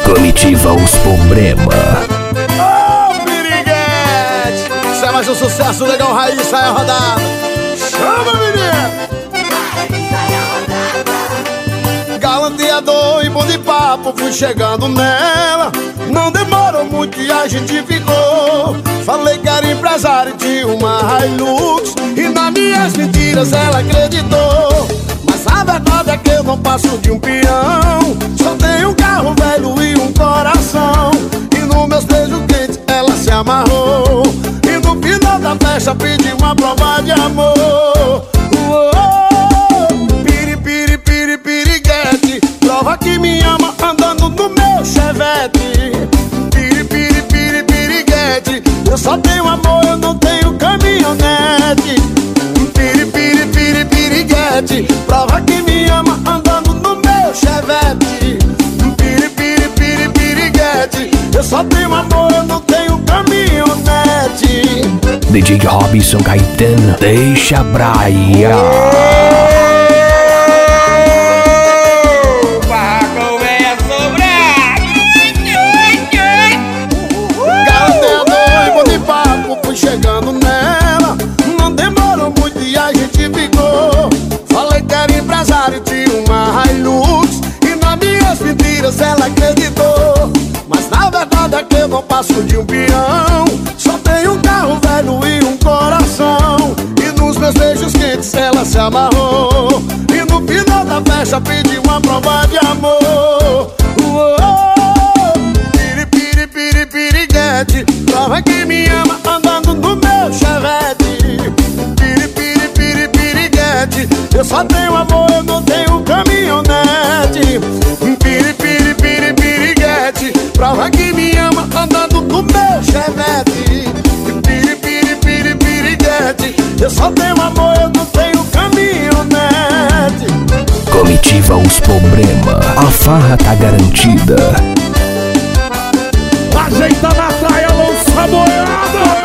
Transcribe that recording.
Comitiva Os Problema. Ô, piriguete! Isso é mais um sucesso, legal, raiz, sai a rodada. Chama, menino! Galanteador e bom de papo, fui chegando nela. Não demorou muito e a gente ficou. Falei que era empresário de uma Hilux, e nas minhas mentiras ela acreditou. Mas a verdade é que eu não passo de um peão. Só tenho um carro velho e um coração. E nos meus beijos quentes ela se amarrou. E no final da festa pedi uma prova de amor. Piri, piriguete, prova que me ama andando no meu Chevette. Piri, piriguete, eu só tenho amor, eu não tenho caminhonete. Piri, piriguete, prova que me ama andando no meu Chevette. Piri, piriguete, eu só tenho amor, eu não tenho caminhonete. DJ Robson Caetano, deixa Braia. Fui chegando nela, não demorou muito e a gente ficou. Falei que era empresário de uma Hilux, e nas minhas mentiras ela acreditou. Mas na verdade é que eu não passo de um peão. Só tenho um carro velho e um coração. E nos meus beijos quentes ela se amarrou. E no final da festa pedi uma prova de amor. Piriguete, prova que me ama andando no meu Chevette. Piriguete, eu só tenho amor, eu não tenho caminhonete. Piriguete, prova que me ama andando no meu Chevette. Piriguete, eu só tenho amor, eu não tenho caminhonete. Comitiva Os Problema, a farra tá garantida. Ajeita na praia, lança boiada.